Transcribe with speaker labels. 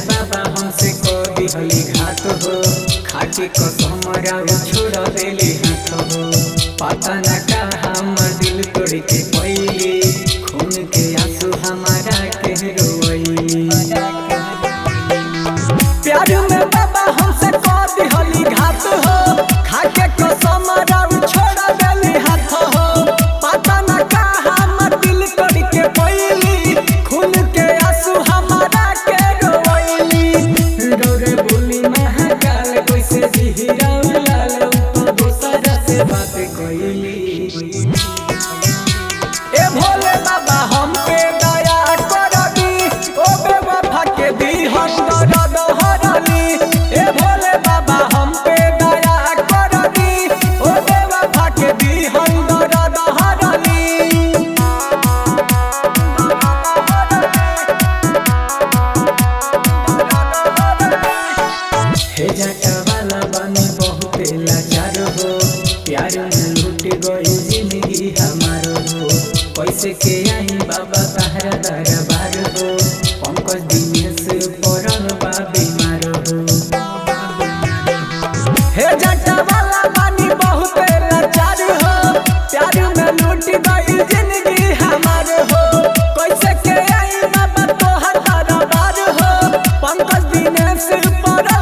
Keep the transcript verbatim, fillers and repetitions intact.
Speaker 1: बाबा हमसे को दिहली घात हो, खाके कसम राउ छोड़ देले हाथ हो। पता न का हमर दिल तोड़ के पइली, खून के आंसू हमारा के रोइली। प्यार में बाबा हमसे को दिहली घात हो, खाके कसम राउ छोड़ देले हाथ हो। पता न का हमर दिल तोड़ के पइली, खून के आंसू हमारा के रोइली। डोरे बोली महाकाल कैसे जिहिरा लाल, तो दोसरा से बात कइली। ए भोले बाबा हम पे दया कर दी, ओ बेवफा के दी हम दर्द हरली। ए भोले बाबा हम पे दया कर दी, ओ बेवफा के दी हम दर्द हरली। हे जाटा वाला बनी बहुते लाचार हो, प्यार में लूट गई जिंदगी हमार हो। पैसे के आई बाबा तहरा दरबार हो, पंकज दिनेश पड़ल बा बीमार हो। हे जाटा वाला बनी बहुते लाचार हो, प्यार में लूट गई जिंदगी हमार हो। पैसे के आई बाबा तोहर दरबार हो, पंकज दिनेश पड़ल